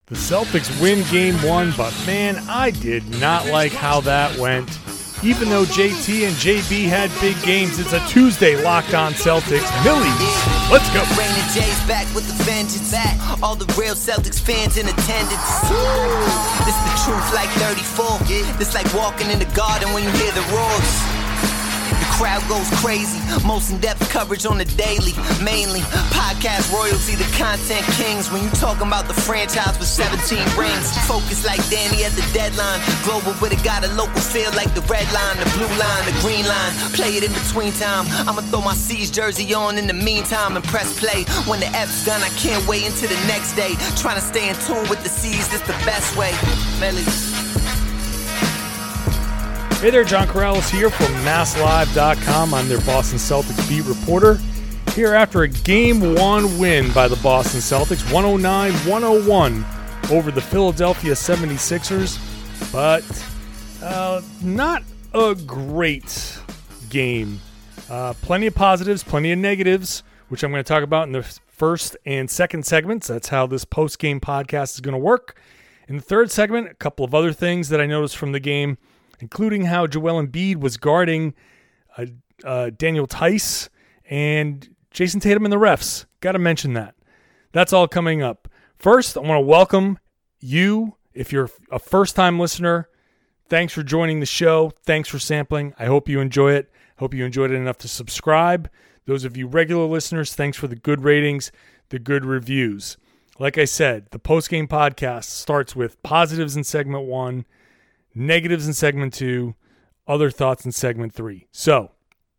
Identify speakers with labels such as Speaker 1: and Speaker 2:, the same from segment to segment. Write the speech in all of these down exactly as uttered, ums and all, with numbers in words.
Speaker 1: The Celtics win game one, but man, I did not like how that went. Even though J T and J B had big games, it's a Tuesday Locked On Celtics. Millies, let's go.
Speaker 2: Rain and J's back with the vengeance. All the real Celtics fans in attendance. This the truth like thirty-four. This like walking in the garden when you hear the roars. The crowd goes crazy. Most in-depth coverage on the daily. Mainly podcast royalty, the content kings. When you talking about the franchise with seventeen rings. Focus like Danny at the deadline. Global, but it got a local feel like the red line, the blue line, the green line. Play it in between time. I'ma throw my C's jersey on in the meantime and press play. When the F's done, I can't wait until the next day. Trying to stay in tune with the C's, this the best way. Mellies.
Speaker 1: Hey there, John Corrales here from Mass Live dot com. I'm their Boston Celtics beat reporter. Here after a game one win by the Boston Celtics, one oh nine one oh one over the Philadelphia seventy-sixers. But uh, not a great game. Uh, plenty of positives, plenty of negatives, which I'm going to talk about in the first and second segments. That's how this post-game podcast is going to work. In the third segment, a couple of other things that I noticed from the game, including how Joel Embiid was guarding uh, uh, Daniel Tice and Jason Tatum and the refs. Got to mention that. That's all coming up. First, I want to welcome you. If you're a first-time listener, thanks for joining the show. Thanks for sampling. I hope you enjoy it. Hope you enjoyed it enough to subscribe. Those of you regular listeners, thanks for the good ratings, the good reviews. Like I said, the post-game podcast starts with positives in segment one, negatives in segment two, other thoughts in segment three. So,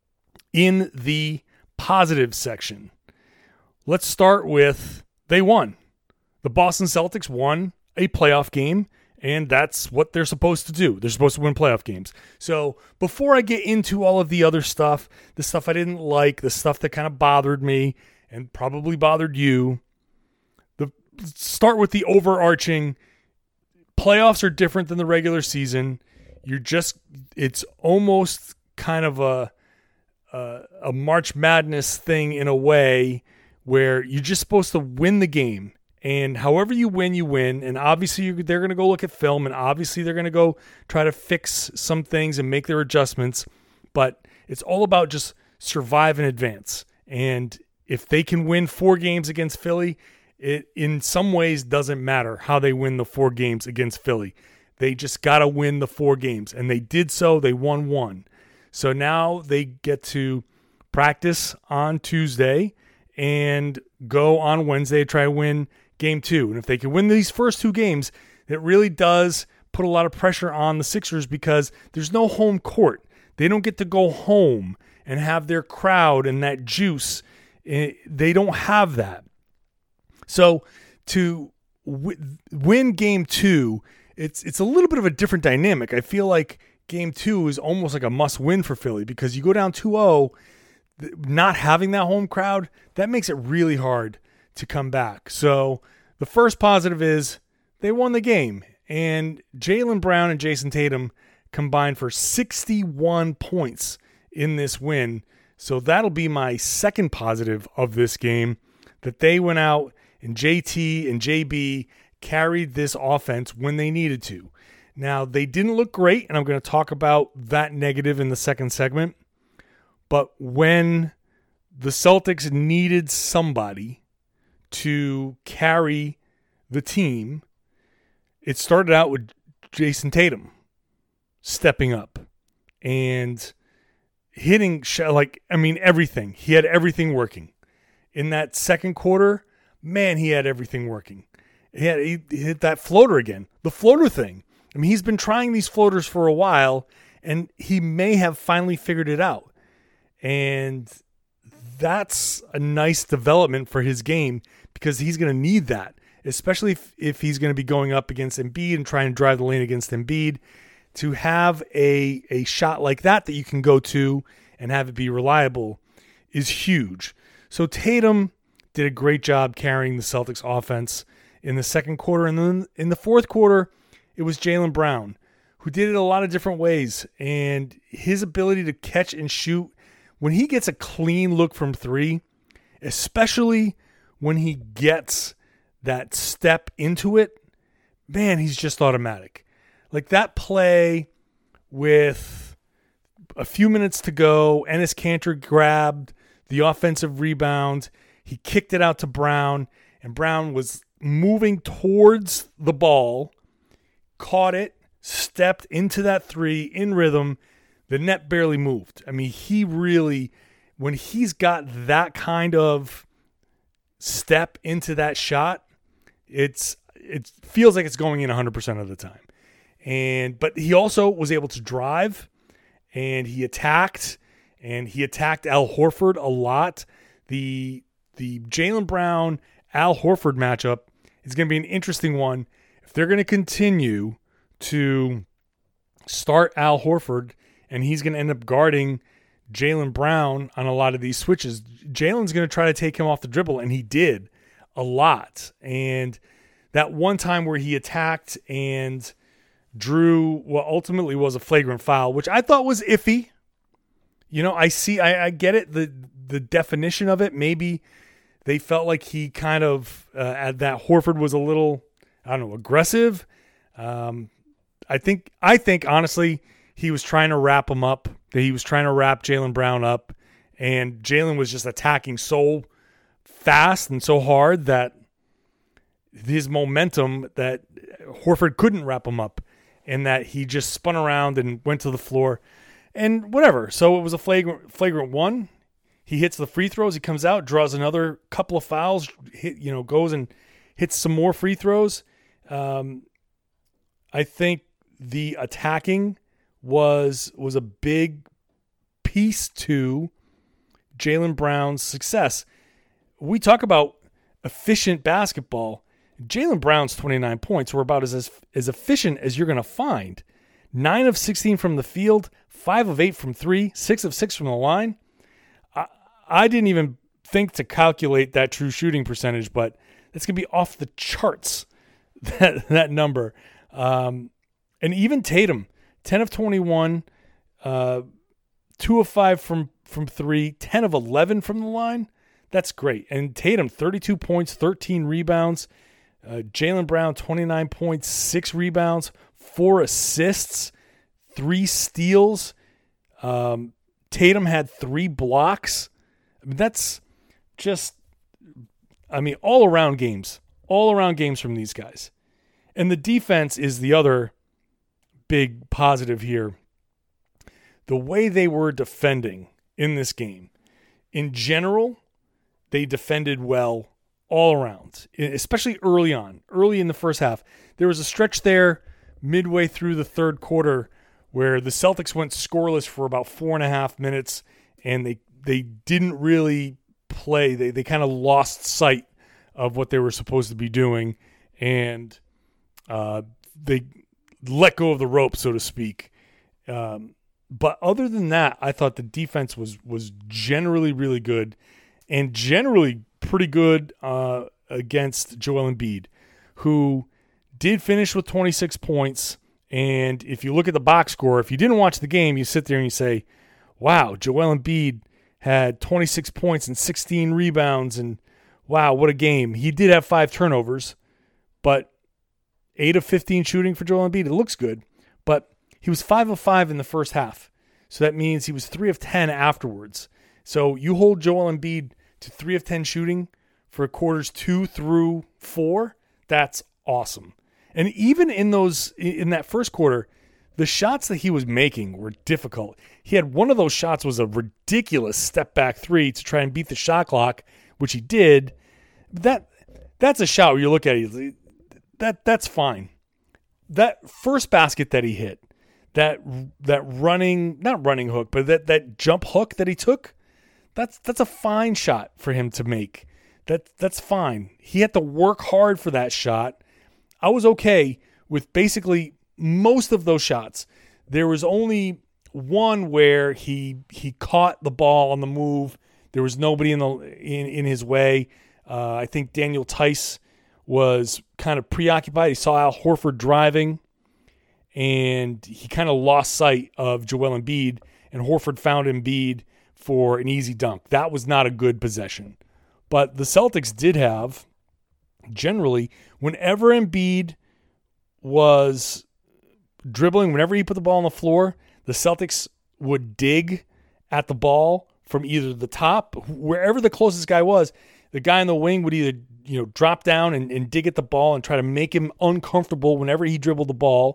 Speaker 1: in the positive section, let's start with they won. The Boston Celtics won a playoff game, and that's what they're supposed to do. They're supposed to win playoff games. So, before I get into all of the other stuff, the stuff I didn't like, the stuff that kind of bothered me and probably bothered you, the start with the overarching. Playoffs are different than the regular season. You're just, it's almost kind of a, a a March Madness thing in a way where you're just supposed to win the game. And however you win, you win. And obviously you, they're going to go look at film, and obviously they're going to go try to fix some things and make their adjustments. But it's all about just survive and advance. And if they can win four games against Philly, it in some ways doesn't matter how they win the four games against Philly. They just got to win the four games. And they did so. They won one. So now they get to practice on Tuesday and go on Wednesday to try to win game two. And if they can win these first two games, it really does put a lot of pressure on the Sixers because there's no home court. They don't get to go home and have their crowd and that juice. They don't have that. So to w- win game two, it's it's a little bit of a different dynamic. I feel like game two is almost like a must-win for Philly because you go down two oh, th- not having that home crowd, that makes it really hard to come back. So the first positive is they won the game, and Jaylen Brown and Jason Tatum combined for sixty-one points in this win. So that'll be my second positive of this game, that they went out and J T and J B carried this offense when they needed to. Now, they didn't look great, and I'm going to talk about that negative in the second segment. But when the Celtics needed somebody to carry the team, it started out with Jason Tatum stepping up and hitting, like, I mean, everything. He had everything working. In that second quarter, man, he had everything working. He, had, he hit that floater again. The floater thing. I mean, he's been trying these floaters for a while, and he may have finally figured it out. And that's a nice development for his game because he's going to need that, especially if, if he's going to be going up against Embiid and trying to drive the lane against Embiid. To have a, a shot like that that you can go to and have it be reliable is huge. So Tatum did a great job carrying the Celtics offense in the second quarter. And then in the fourth quarter, it was Jaylen Brown, who did it a lot of different ways. And his ability to catch and shoot, when he gets a clean look from three, especially when he gets that step into it, man, he's just automatic. Like that play with a few minutes to go, Enes Kanter grabbed the offensive rebound. He kicked it out to Brown, and Brown was moving towards the ball, caught it, stepped into that three in rhythm. The net barely moved. I mean, he really, when he's got that kind of step into that shot, it's it feels like it's going in one hundred percent of the time. And but he also was able to drive, and he attacked, and he attacked Al Horford a lot. The the Jaylen Brown Al Horford matchup is going to be an interesting one. If they're going to continue to start Al Horford and he's going to end up guarding Jaylen Brown on a lot of these switches, Jaylen's going to try to take him off the dribble, and he did a lot. And that one time where he attacked and drew what ultimately was a flagrant foul, which I thought was iffy. You know, I see, I, I get it, the the definition of it. Maybe they felt like he kind of, uh, that Horford was a little, I don't know, aggressive. Um, I think, I think honestly, he was trying to wrap him up. That he was trying to wrap Jaylen Brown up, and Jaylen was just attacking so fast and so hard that his momentum, that Horford couldn't wrap him up, and that he just spun around and went to the floor, and whatever. So it was a flagrant, flagrant one. He hits the free throws. He comes out, draws another couple of fouls, hit, you know, goes and hits some more free throws. Um, I think the attacking was was a big piece to Jaylen Brown's success. We talk about efficient basketball. Jaylen Brown's twenty-nine points were about as, as, as efficient as you're going to find. nine of sixteen from the field, five of eight from three, six of six from the line. I, I didn't even think to calculate that true shooting percentage, but that's going to be off the charts, that, that number. Um, and even Tatum, ten of twenty-one, uh, two of five from, from three, ten of eleven from the line. That's great. And Tatum, thirty-two points, thirteen rebounds. Uh, Jaylen Brown, twenty-nine points, six rebounds, four assists, three steals. Um, Tatum had three blocks. I mean, that's just, I mean, all around games, all around games from these guys. And the defense is the other big positive here. The way they were defending in this game, in general, they defended well all around, especially early on, early in the first half. There was a stretch there midway through the third quarter where the Celtics went scoreless for about four and a half minutes, and they they didn't really play. They they kind of lost sight of what they were supposed to be doing, and uh, they let go of the rope, so to speak. Um, but other than that, I thought the defense was was generally really good, and generally pretty good uh, against Joel Embiid, who did finish with twenty-six points. And if you look at the box score, if you didn't watch the game, you sit there and you say, wow, Joel Embiid had twenty-six points and sixteen rebounds, and wow, what a game. He did have five turnovers, but eight of fifteen shooting for Joel Embiid. It looks good, but he was five of five in the first half. So that means he was three of ten afterwards. So you hold Joel Embiid to three of ten shooting for quarters two through four, that's awesome. And even in those, in that first quarter, the shots that he was making were difficult. He had one of those shots was a ridiculous step back three to try and beat the shot clock, which he did. That that's a shot where you look at it, that that's fine. That first basket that he hit, that that running, not running hook, but that that jump hook that he took, that's that's a fine shot for him to make. That that's fine. He had to work hard for that shot. I was okay with basically most of those shots. There was only one where he he caught the ball on the move. There was nobody in the in, in his way. Uh, I think Daniel Tice was kind of preoccupied. He saw Al Horford driving, and he kind of lost sight of Joel Embiid, and Horford found Embiid for an easy dunk. That was not a good possession. But the Celtics did have, generally, whenever Embiid was dribbling. Whenever he put the ball on the floor, the Celtics would dig at the ball from either the top, wherever the closest guy was. The guy in the wing would either, you know, drop down and, and dig at the ball and try to make him uncomfortable whenever he dribbled the ball,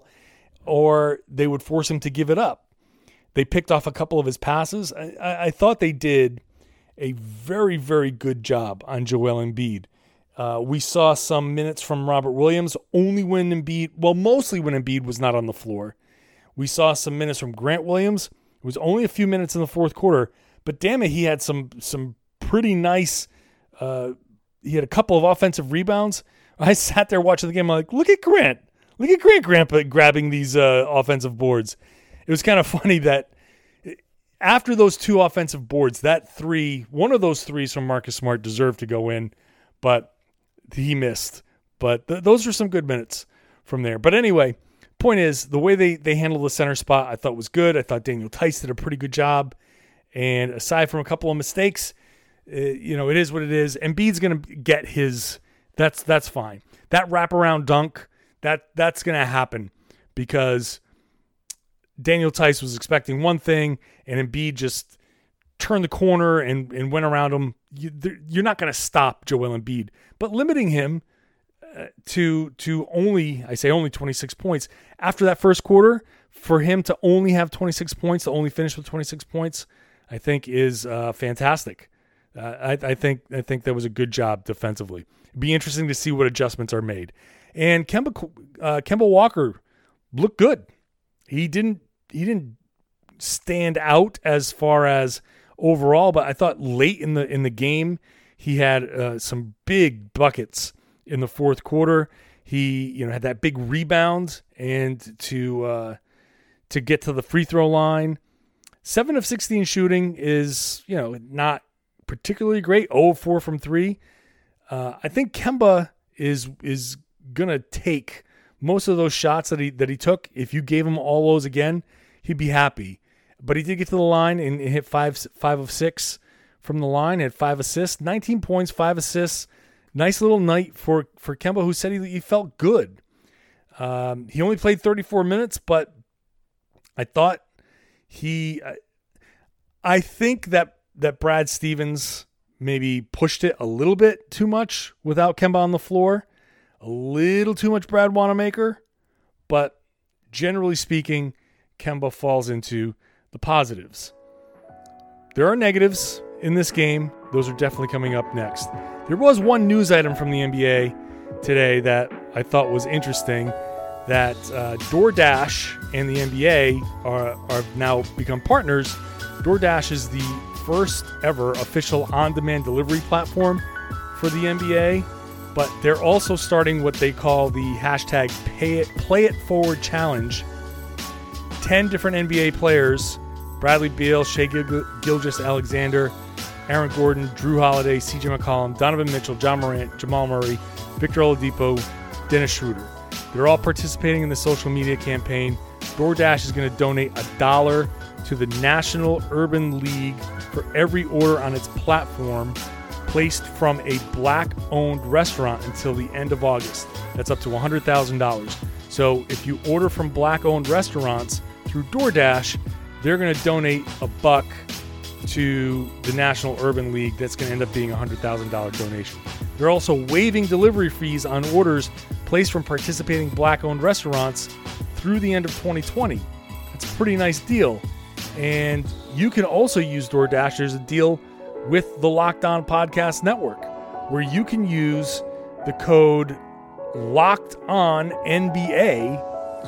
Speaker 1: or they would force him to give it up. They picked off a couple of his passes. I, I thought they did a very, very good job on Joel Embiid. Uh, we saw some minutes from Robert Williams, only when Embiid, well, mostly when Embiid was not on the floor. We saw some minutes from Grant Williams. It was only a few minutes in the fourth quarter, but damn it, he had some some pretty nice, uh, he had a couple of offensive rebounds. I sat there watching the game, I'm like, look at Grant. Look at Grant Grandpa grabbing these uh, offensive boards. It was kind of funny that after those two offensive boards, that three, one of those threes from Marcus Smart deserved to go in, but he missed. But th- those were some good minutes from there. But anyway, point is, the way they, they handled the center spot I thought was good. I thought Daniel Theis did a pretty good job. And aside from a couple of mistakes, uh, you know, it is what it is. Embiid's going to get his, that's that's fine. That wraparound dunk, that that's going to happen because Daniel Theis was expecting one thing, and Embiid just turned the corner and, and went around him. You, you're not going to stop Joel Embiid, but limiting him uh, to to only, I say only twenty-six points after that first quarter, for him to only have twenty-six points, to only finish with twenty-six points, I think is uh, fantastic. Uh, I, I think I think that was a good job defensively. It'd be interesting to see what adjustments are made. And Kemba uh, Kemba Walker looked good. He didn't he didn't stand out as far as overall, but I thought late in the in the game he had uh, some big buckets in the fourth quarter. He you know had that big rebound and to uh, to get to the free throw line. Seven of sixteen shooting is you know not particularly great. oh of four from three. Uh, I think Kemba is is gonna take most of those shots that he that he took. If you gave him all those again, he'd be happy. But he did get to the line and hit five five of six from the line. Had five assists, nineteen points, five assists. Nice little night for for Kemba, who said he, he felt good. Um, he only played thirty-four minutes, but I thought he. I, I think that that Brad Stevens maybe pushed it a little bit too much without Kemba on the floor. A little too much Brad Wanamaker, but generally speaking, Kemba falls into the positives. There are negatives in this game. Those are definitely coming up next. There was one news item from the N B A today that I thought was interesting, that uh, DoorDash and the N B A are, are now become partners. DoorDash is the first ever official on-demand delivery platform for the N B A, but they're also starting what they call the hashtag Pay It, Play It Forward Challenge. Ten different N B A players, Bradley Beal, Shai Gil- Gilgeous-Alexander, Aaron Gordon, Drew Holiday, C J McCollum, Donovan Mitchell, John Morant, Jamal Murray, Victor Oladipo, Dennis Schroeder. They're all participating in the social media campaign. DoorDash is going to donate a dollar to the National Urban League for every order on its platform placed from a black-owned restaurant until the end of August. That's up to one hundred thousand dollars. So if you order from black-owned restaurants through DoorDash, they're going to donate a buck to the National Urban League. That's going to end up being a one hundred thousand dollars donation. They're also waiving delivery fees on orders placed from participating black-owned restaurants through the end of twenty twenty. That's a pretty nice deal. And you can also use DoorDash. There's a deal with the Locked On Podcast Network where you can use the code Locked On N B A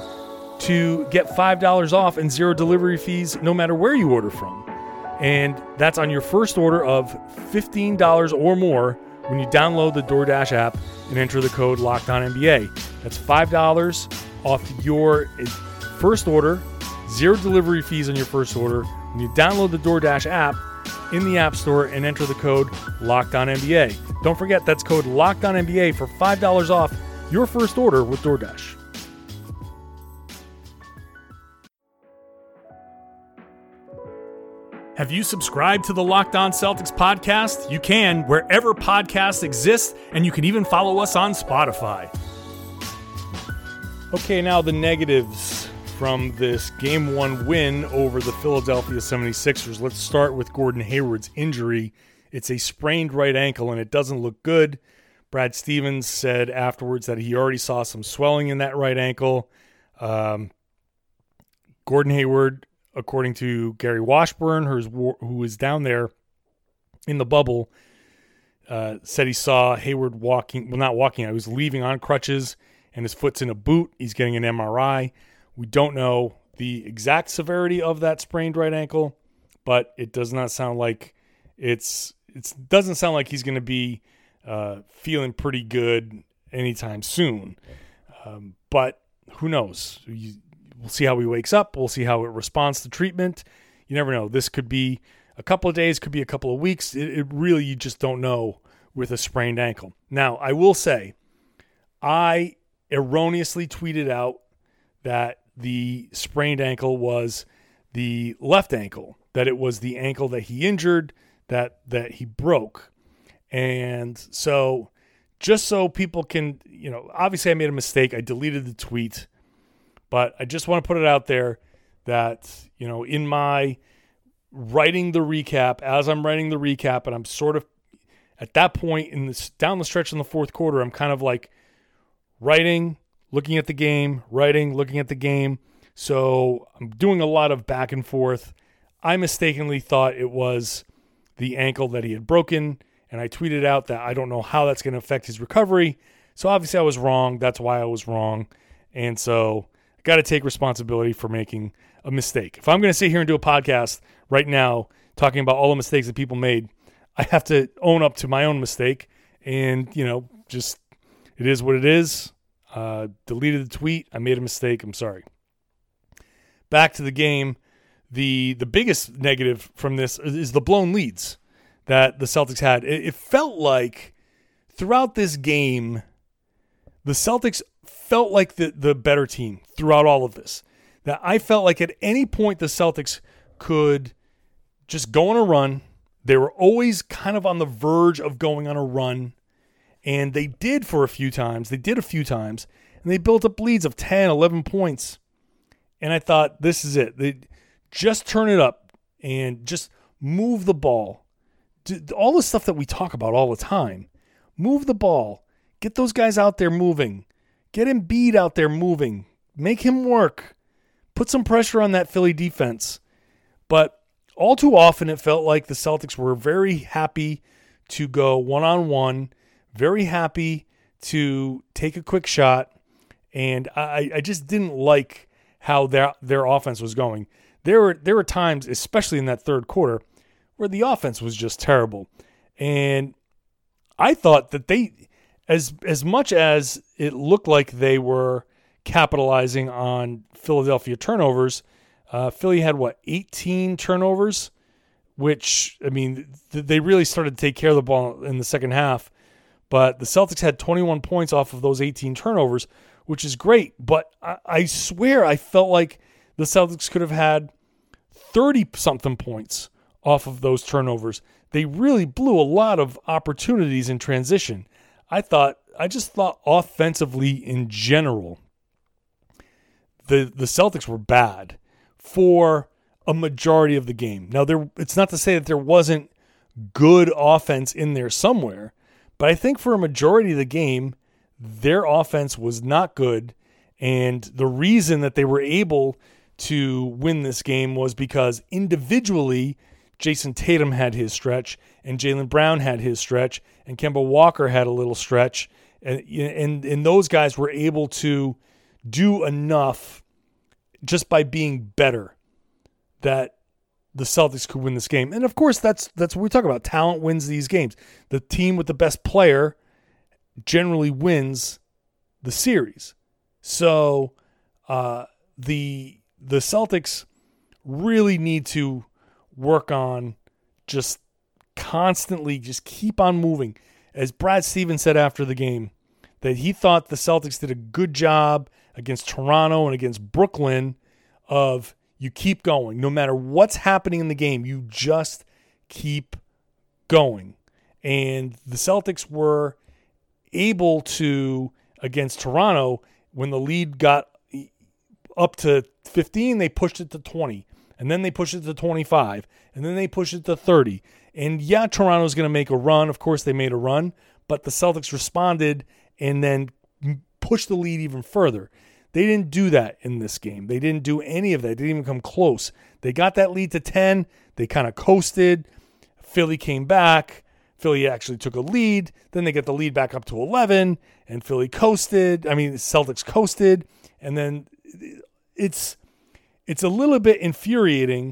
Speaker 1: to get five dollars off and zero delivery fees no matter where you order from. And that's on your first order of fifteen dollars or more when you download the DoorDash app and enter the code Locked On N B A. That's five dollars off your first order, zero delivery fees on your first order when you download the DoorDash app in the App Store and enter the code Locked On N B A. Don't forget, that's code Locked On N B A for five dollars off your first order with DoorDash. Have you subscribed to the Locked On Celtics podcast? You can wherever podcasts exist, and you can even follow us on Spotify. Okay, now the negatives from this game one win over the Philadelphia seventy-sixers. Let's start with Gordon Hayward's injury. It's a sprained right ankle, and it doesn't look good. Brad Stevens said afterwards that he already saw some swelling in that right ankle. Um, Gordon Hayward, according to Gary Washburn, who's, who was down there in the bubble, uh, said he saw Hayward walking, well, not walking, he was leaving on crutches, and his foot's in a boot. He's getting an M R I. We don't know the exact severity of that sprained right ankle, but it does not sound like it's, it doesn't sound like he's going to be uh, feeling pretty good anytime soon. Um, but who knows? You, we'll see how he wakes up. We'll see how it responds to treatment. You never know. This could be a couple of days, could be a couple of weeks. It, it really, you just don't know with a sprained ankle. Now, I will say, I erroneously tweeted out that the sprained ankle was the left ankle, that it was the ankle that he injured, that that he broke. And so just so people can, you know, obviously I made a mistake. I deleted the tweet, but I just want to put it out there that, you know, in my writing the recap, as I'm writing the recap, and I'm sort of at that point in this down the stretch in the fourth quarter, I'm kind of like writing, looking at the game, writing, looking at the game. So I'm doing a lot of back and forth. I mistakenly thought it was the ankle that he had broken, and I tweeted out that I don't know how that's going to affect his recovery. So obviously I was wrong. That's why I was wrong. And so I got to take responsibility for making a mistake. If I'm going to sit here and do a podcast right now talking about all the mistakes that people made, I have to own up to my own mistake. And, you know, just it is what it is. Uh, deleted the tweet. I made a mistake. I'm sorry. Back to the game. The the biggest negative from this is the blown leads that the Celtics had. It, it felt like throughout this game, the Celtics felt like the, the better team throughout all of this. That I felt like at any point the Celtics could just go on a run. They were always kind of on the verge of going on a run. And they did for a few times. They did a few times. And they built up leads of ten, eleven points. And I thought, this is it. They just turn it up and just move the ball. All the stuff that we talk about all the time. Move the ball. Get those guys out there moving. Get Embiid out there moving. Make him work. Put some pressure on that Philly defense. But all too often it felt like the Celtics were very happy to go one-on-one, very happy to take a quick shot, and I, I just didn't like how their their offense was going. There were there were times, especially in that third quarter, where the offense was just terrible. And I thought that they, as as much as it looked like they were capitalizing on Philadelphia turnovers, uh, Philly had, what, eighteen turnovers? Which, I mean, th- they really started to take care of the ball in the second half. But the Celtics had twenty-one points off of those eighteen turnovers, which is great. But I, I swear I felt like the Celtics could have had thirty-something points off of those turnovers. They really blew a lot of opportunities in transition. I thought, I just thought offensively in general, the, the Celtics were bad for a majority of the game. Now, there, it's not to say that there wasn't good offense in there somewhere, but I think for a majority of the game, their offense was not good. And the reason that they were able to win this game was because individually, Jason Tatum had his stretch, and Jaylen Brown had his stretch, and Kemba Walker had a little stretch. And, and, and those guys were able to do enough just by being better that the Celtics could win this game. And of course, that's that's what we talk about. Talent wins these games. The team with the best player generally wins the series. So uh, the the Celtics really need to work on just constantly just keep on moving. As Brad Stevens said after the game, that he thought the Celtics did a good job against Toronto and against Brooklyn of you keep going. No matter what's happening in the game, you just keep going. And the Celtics were able to, against Toronto, when the lead got up to fifteen, they pushed it to twenty. And then they pushed it to twenty-five. And then they pushed it to thirty. And yeah, Toronto's going to make a run. Of course, they made a run. But the Celtics responded and then pushed the lead even further. They didn't do that in this game. They didn't do any of that. They didn't even come close. They got that lead to ten. They kind of coasted. Philly came back. Philly actually took a lead. Then they get the lead back up to eleven. And Philly coasted. I mean, the Celtics coasted. And then it's it's a little bit infuriating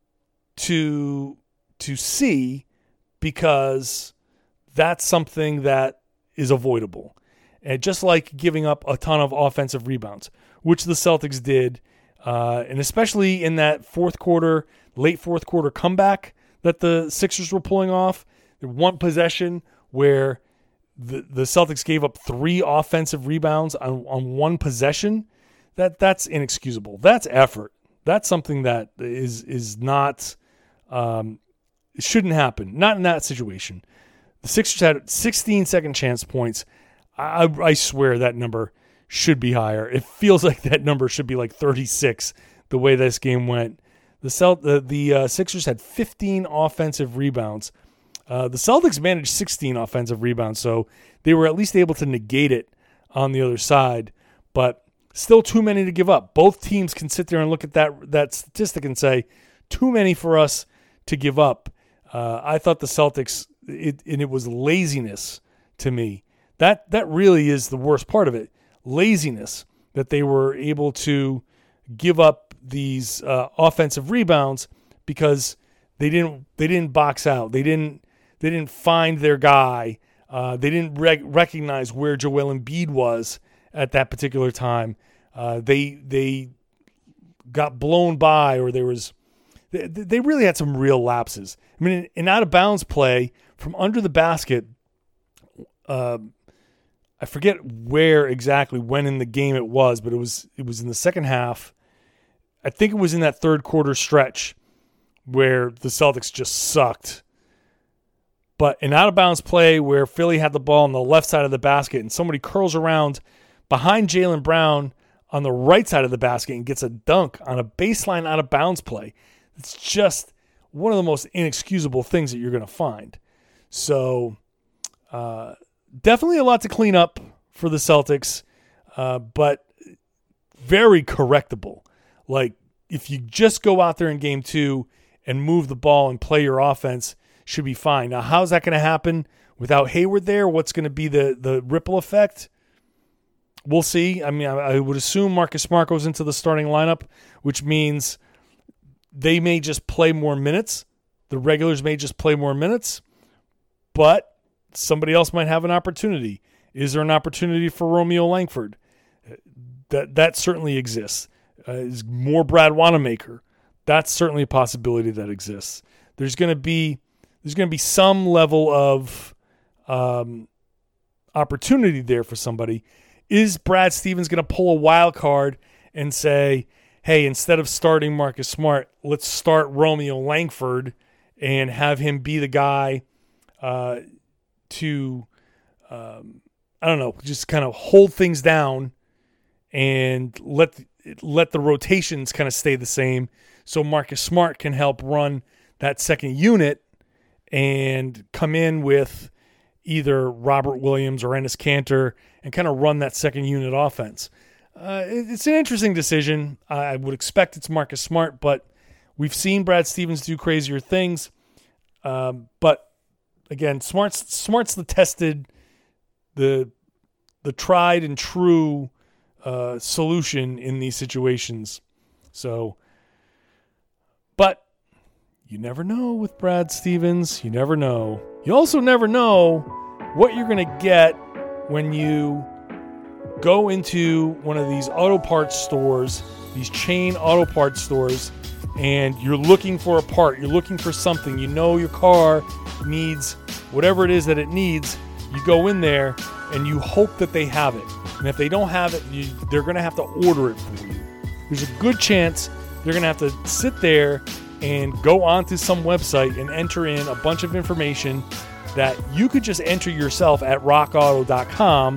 Speaker 1: to to see, because that's something that is avoidable. And just like giving up a ton of offensive rebounds, which the Celtics did, uh, and especially in that fourth quarter, late fourth quarter comeback that the Sixers were pulling off, one possession where the, the Celtics gave up three offensive rebounds on, on one possession, that that's inexcusable. That's effort. That's something that is is not, um, it shouldn't happen. Not in that situation. The Sixers had sixteen second chance points. I, I swear that number should be higher. It feels like that number should be like thirty-six the way this game went. The Celt- the, the uh, Sixers had fifteen offensive rebounds. Uh, the Celtics managed sixteen offensive rebounds, so they were at least able to negate it on the other side, but still too many to give up. Both teams can sit there and look at that, that statistic and say, too many for us to give up. Uh, I thought the Celtics, it, and it was laziness to me. That that really is the worst part of it. Laziness, that they were able to give up these uh, offensive rebounds because they didn't they didn't box out. They didn't they didn't find their guy. Uh, they didn't rec- recognize where Joel Embiid was at that particular time. Uh, they they got blown by, or there was they, they really had some real lapses. I mean, an out of bounds play from under the basket. Uh, I forget where exactly, when in the game it was, but it was it was in the second half. I think it was in that third quarter stretch where the Celtics just sucked. But an out-of-bounds play where Philly had the ball on the left side of the basket and somebody curls around behind Jaylen Brown on the right side of the basket and gets a dunk on a baseline out-of-bounds play. It's just one of the most inexcusable things that you're going to find. So uh, definitely a lot to clean up for the Celtics, uh, but very correctable. Like, if you just go out there in game two and move the ball and play your offense, should be fine. Now, how's that going to happen without Hayward there? What's going to be the, the ripple effect? We'll see. I mean, I, I would assume Marcus Smart goes into the starting lineup, which means they may just play more minutes. The regulars may just play more minutes, but somebody else might have an opportunity. Is there an opportunity for Romeo Langford? That that certainly exists. Uh, is more Brad Wanamaker? That's certainly a possibility that exists. There's going to be there's going to be some level of um, opportunity there for somebody. Is Brad Stevens going to pull a wild card and say, "Hey, instead of starting Marcus Smart, let's start Romeo Langford and have him be the guy uh, to um, I don't know, just kind of hold things down and let let the rotations kind of stay the same, so Marcus Smart can help run that second unit and come in with either Robert Williams or Enes Kanter and kind of run that second unit offense." Uh, it's an interesting decision. I would expect it's Marcus Smart, but we've seen Brad Stevens do crazier things. Um, but again, Smart's Smart's the tested, the the tried and true Uh, solution in these situations. So, but you never know with Brad Stevens. You never know. You also never know what you're going to get when you go into one of these auto parts stores, these chain auto parts stores, and you're looking for a part. You're looking for something. You know your car needs whatever it is that it needs. You go in there and you hope that they have it. And if they don't have it, you, they're going to have to order it for you. There's a good chance they're going to have to sit there and go onto some website and enter in a bunch of information that you could just enter yourself at rock auto dot com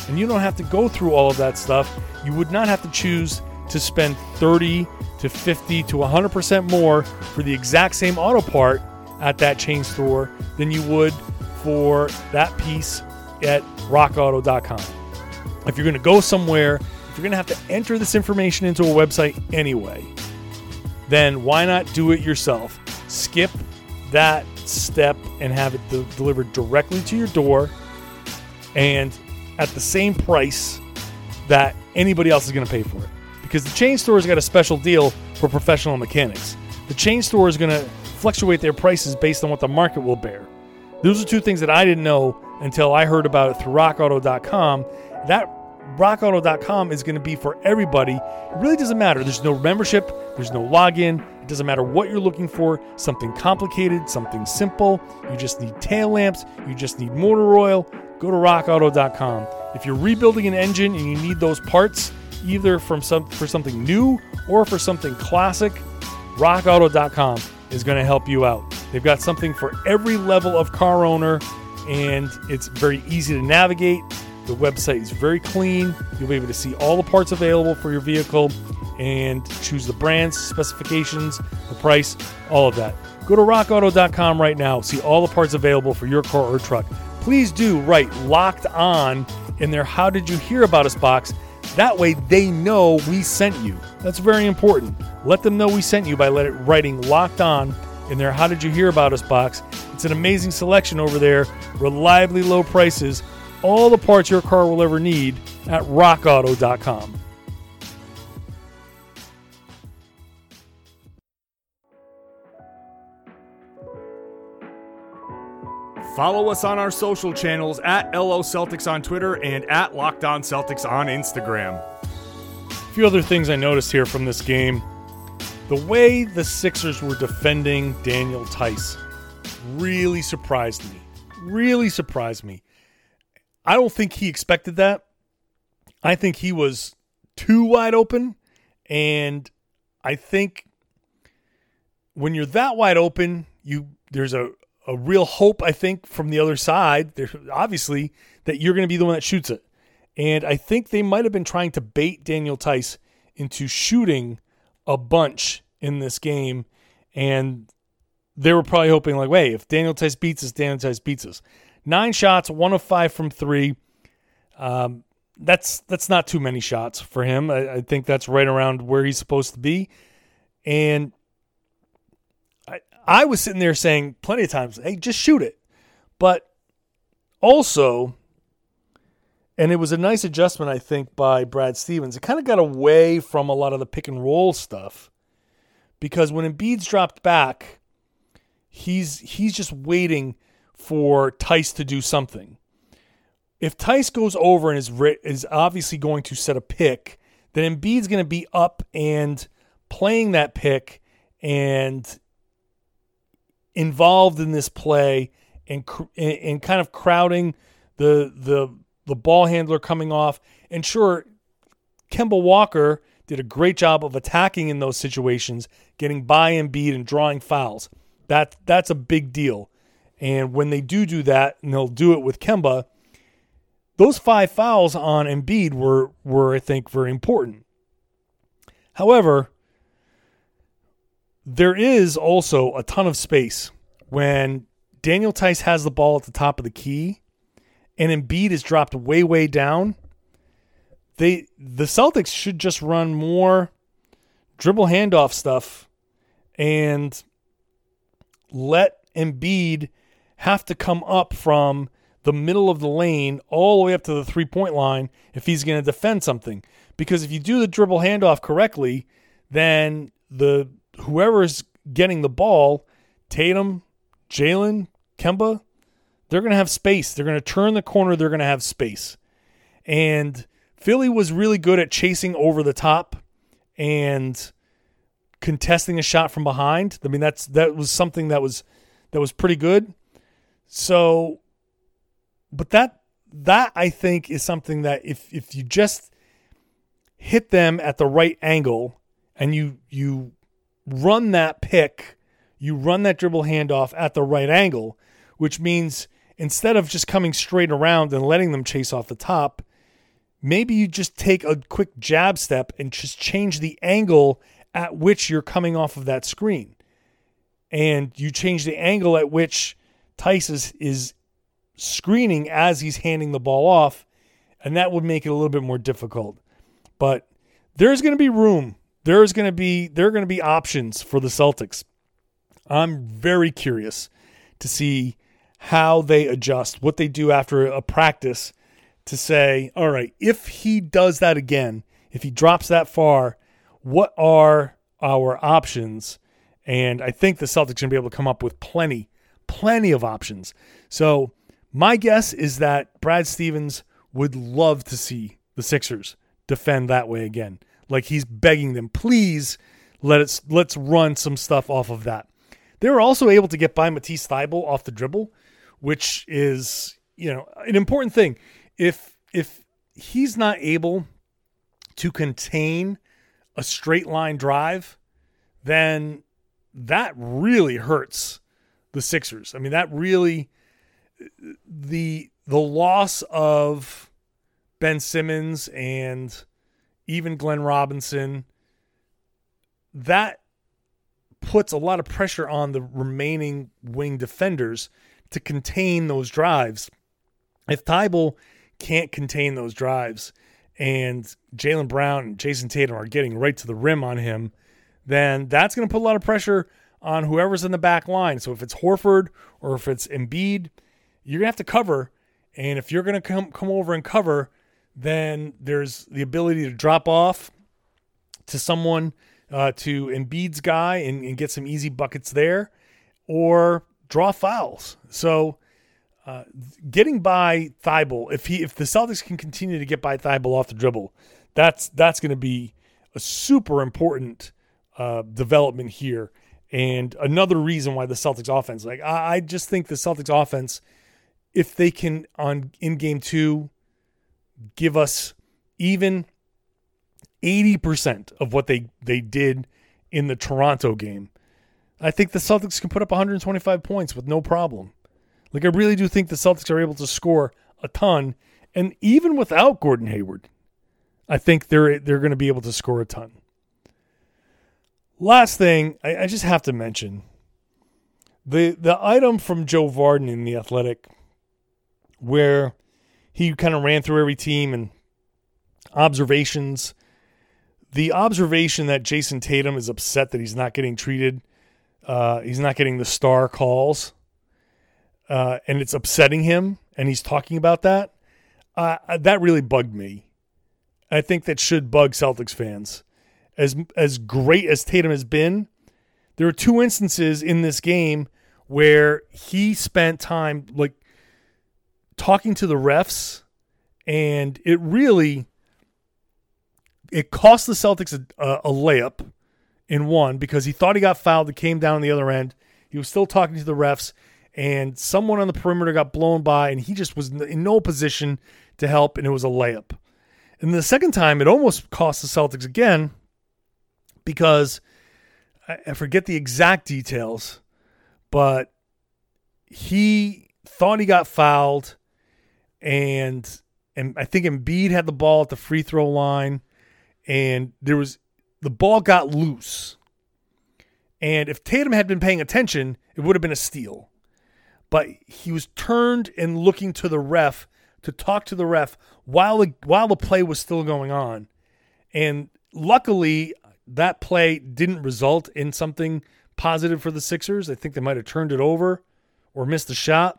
Speaker 1: and you don't have to go through all of that stuff. You would not have to choose to spend thirty to fifty to one hundred percent more for the exact same auto part at that chain store than you would for that piece at rock auto dot com. If you're going to go somewhere, if you're going to have to enter this information into a website anyway, then why not do it yourself? Skip that step and have it de- delivered directly to your door and at the same price that anybody else is going to pay for it. Because the chain store has got a special deal for professional mechanics. The chain store is going to fluctuate their prices based on what the market will bear. Those are two things that I didn't know until I heard about it through rock auto dot com. That rock auto dot com is going to be for everybody. It really doesn't matter. There's no membership. There's no login. It doesn't matter what you're looking for. Something complicated, something simple. You just need tail lamps. You just need motor oil. Go to rock auto dot com. If you're rebuilding an engine and you need those parts, either from some for something new or for something classic, rock auto dot com is going to help you out. They've got something for every level of car owner, and it's very easy to navigate. The website is very clean. You'll be able to see all the parts available for your vehicle and choose the brands, specifications, the price, all of that. Go to rock auto dot com right now. See all the parts available for your car or truck. Please do write Locked On in their How Did You Hear About Us box. That way they know we sent you. That's very important. Let them know we sent you by let it, writing Locked On in their How Did You Hear About Us box. It's an amazing selection over there. Reliably low prices. All the parts your car will ever need at rock auto dot com.
Speaker 3: Follow us on our social channels at L O Celtics on Twitter and at Locked On Celtics on Instagram.
Speaker 1: A few other things I noticed here from this game. The way the Sixers were defending Daniel Theis really surprised me. Really surprised me. I don't think he expected that. I think he was too wide open. And I think when you're that wide open, you there's a, a real hope, I think, from the other side, there, obviously, that you're going to be the one that shoots it. And I think they might have been trying to bait Daniel Theis into shooting a bunch in this game. And they were probably hoping, like, wait, if Daniel Theis beats us, Daniel Theis beats us. Nine shots, one of five from three. Um, that's that's not too many shots for him. I, I think that's right around where he's supposed to be. And I I was sitting there saying plenty of times, hey, just shoot it. But also, and it was a nice adjustment, I think, by Brad Stevens. It kind of got away from a lot of the pick and roll stuff. Because when Embiid's dropped back, he's he's just waiting for Theis to do something. If Theis goes over and is is obviously going to set a pick, then Embiid's going to be up and playing that pick and involved in this play and and kind of crowding the the the ball handler coming off. And sure, Kemba Walker did a great job of attacking in those situations, getting by Embiid and drawing fouls. That that's a big deal. And when they do do that, and they'll do it with Kemba, those five fouls on Embiid were, were I think, very important. However, there is also a ton of space when Daniel Theis has the ball at the top of the key and Embiid is dropped way, way down. They the Celtics should just run more dribble handoff stuff and let Embiid have to come up from the middle of the lane all the way up to the three-point line if he's going to defend something. Because if you do the dribble handoff correctly, then the whoever's getting the ball, Tatum, Jalen, Kemba, they're going to have space. They're going to turn the corner. They're going to have space. And Philly was really good at chasing over the top and contesting a shot from behind. I mean, that's that was something that was that was pretty good. So, but that that I think is something that if if you just hit them at the right angle and you you run that pick, you run that dribble handoff at the right angle, which means instead of just coming straight around and letting them chase off the top, maybe you just take a quick jab step and just change the angle at which you're coming off of that screen. And you change the angle at which Theis is, is screening as he's handing the ball off, and that would make it a little bit more difficult. But there's going to be room. There's going to be there are going to be options for the Celtics. I'm very curious to see how they adjust, what they do after a practice to say, all right, if he does that again, if he drops that far, what are our options? And I think the Celtics are going to be able to come up with plenty, plenty of options. So my guess is that Brad Stevens would love to see the Sixers defend that way again. Like he's begging them, please let us, let's run some stuff off of that. They were also able to get by Matisse Thybulle off the dribble, which is, you know, an important thing. If if he's not able to contain a straight line drive, then that really hurts the Sixers. I mean, that really the the loss of Ben Simmons and even Glenn Robinson, that puts a lot of pressure on the remaining wing defenders to contain those drives. If Thybulle can't contain those drives and Jaylen Brown and Jason Tatum are getting right to the rim on him, then that's going to put a lot of pressure on whoever's in the back line. So if it's Horford or if it's Embiid, you're going to have to cover. And if you're going to come come over and cover, then there's the ability to drop off to someone, uh, to Embiid's guy and, and get some easy buckets there, or draw fouls. So uh, getting by Thybulle, if he if the Celtics can continue to get by Thybulle off the dribble, that's that's going to be a super important uh, development here. And another reason why the Celtics offense, like I, I just think the Celtics offense, if they can on in game two give us even eighty percent of what they, they did in the Toronto game, I think the Celtics can put up one hundred twenty-five points with no problem. Like, I really do think the Celtics are able to score a ton, and even without Gordon Hayward, I think they're they're going to be able to score a ton. Last thing, I, I just have to mention, the the item from Joe Varden in The Athletic, where he kind of ran through every team and observations. The observation that Jason Tatum is upset that he's not getting treated, uh, he's not getting the star calls, uh, and it's upsetting him, and he's talking about that, uh, that really bugged me. I think that should bug Celtics fans. As as great as Tatum has been, there are two instances in this game where he spent time like talking to the refs, and it really it cost the Celtics a, a, a layup in one because he thought he got fouled. It came down on the other end. He was still talking to the refs, and someone on the perimeter got blown by, and he just was in no position to help, and it was a layup. And the second time, it almost cost the Celtics again because I forget the exact details, but he thought he got fouled, and and I think Embiid had the ball at the free throw line, and there was the ball got loose. And if Tatum had been paying attention, it would have been a steal. But he was turned and looking to the ref to talk to the ref while the, while the play was still going on. And luckily, that play didn't result in something positive for the Sixers. I think they might have turned it over or missed a shot.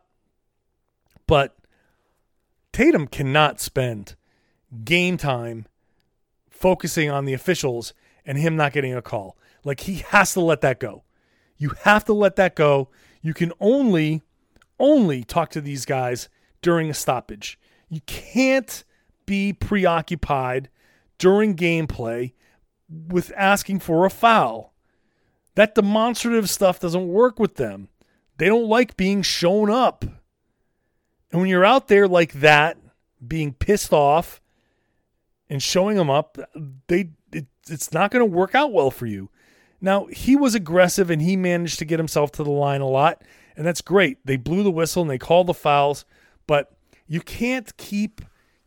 Speaker 1: But Tatum cannot spend game time focusing on the officials and him not getting a call. Like, he has to let that go. You have to let that go. You can only, only talk to these guys during a stoppage. You can't be preoccupied during gameplay with asking for a foul. That demonstrative stuff doesn't work with them. They don't like being shown up. And when you're out there like that, being pissed off and showing them up, they it, it's not going to work out well for you. Now, he was aggressive and he managed to get himself to the line a lot, and that's great. They blew the whistle and they called the fouls, but you can't keep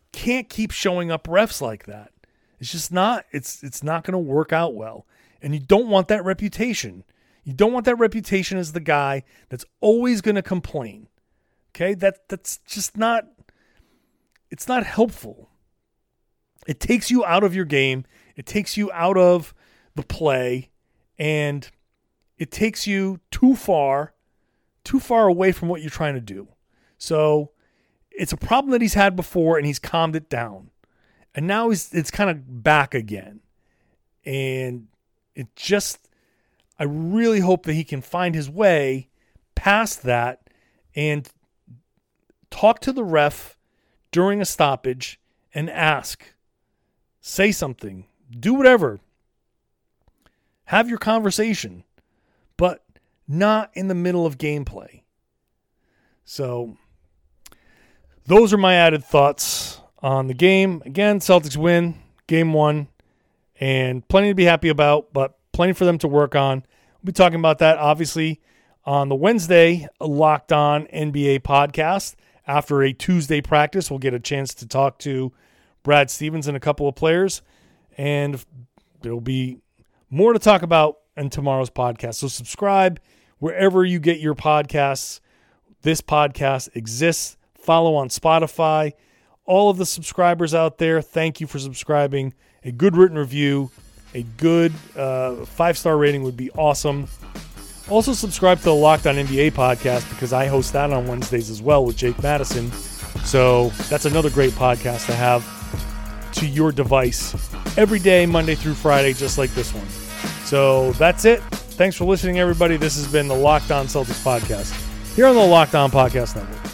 Speaker 1: can't keep showing up refs like that. It's just not, it's it's not going to work out well. And you don't want that reputation. You don't want that reputation as the guy that's always going to complain. Okay? That that's just not, it's not helpful. It takes you out of your game. It takes you out of the play, and it takes you too far, too far away from what you're trying to do. So it's a problem that he's had before, and he's calmed it down. And now he's, it's kind of back again. And it just, I really hope that he can find his way past that and talk to the ref during a stoppage and ask, say something, do whatever. Have your conversation, but not in the middle of gameplay. So those are my added thoughts on the game. Again, Celtics win game one, and plenty to be happy about, but plenty for them to work on. We'll be talking about that, obviously, on the Wednesday Locked On N B A podcast. After a Tuesday practice, we'll get a chance to talk to Brad Stevens and a couple of players, and there'll be more to talk about in tomorrow's podcast. So subscribe wherever you get your podcasts. This podcast exists. Follow on Spotify. All of the subscribers out there, thank you for subscribing. A good written review, a good uh, five-star rating would be awesome. Also subscribe to the Locked On N B A podcast, because I host that on Wednesdays as well with Jake Madison. So that's another great podcast to have to your device every day, Monday through Friday, just like this one. So that's it. Thanks for listening, everybody. This has been the Locked On Celtics podcast here on the Locked On Podcast Network.